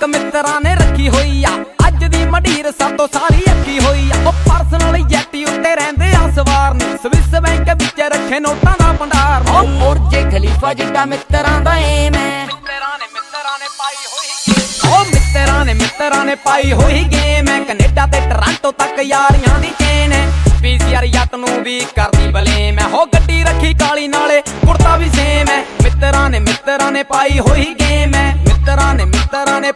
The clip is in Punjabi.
ਮਿੱਤਰਾਂ ਨੇ ਰੱਖੀ ਹੋਈ ਆ, ਅੱਜ ਦੀ ਮੰਡੀਰ ਸਾਤੋਂ ਸਾਰੀ ਅੱਕੀ ਹੋਈ ਆ। ਉਹ ਪਰਸਨਲ ਜੈਟੀ ਉੱਤੇ ਰਹਿੰਦੇ ਆ ਸਵਾਰ ਨੀ, ਸਵਿਸ ਬੈਂਕ ਵਿੱਚ ਰੱਖੇ ਨੋਟਾਂ ਦਾ ਭੰਡਾਰ ਨੀ। ਉਹ ਬੁਰਜ ਖਲੀਫਾ ਜਿੱਡਾ ਮਿੱਤਰਾਂ ਦਾ ਏਮ ਹੈ, ਮਿੱਤਰਾਂ ਨੇ ਪਾਈ ਹੋਈ, ਉਹ ਮਿੱਤਰਾਂ ਨੇ ਪਾਈ ਹੋਈ ਗੇਮ ਹੈ। ਕੈਨੇਡਾ ਤੇ ਟੋਰਾਂਟੋ ਤੱਕ ਯਾਰੀਆਂ ਦੀ ਚੇਨ ਹੈ, ਪੀਸੀਆਰ ਜੱਟ ਨੂੰ ਵੀ ਕਰਦੀ ਬਲੇਮ ਹੈ। ਹੋ ਗੱਡੀ ਰੱਖੀ ਕਾਲੀ ਨਾਲੇ ਕੁੜਤਾ ਵੀ ਸੇਮ ਹੈ। ਮਿੱਤਰਾਂ ਨੇ ਪਾਈ ਹੋਈ ਗੇਮ ਹੈ, ਮਿੱਤਰਾਂ ਨੇ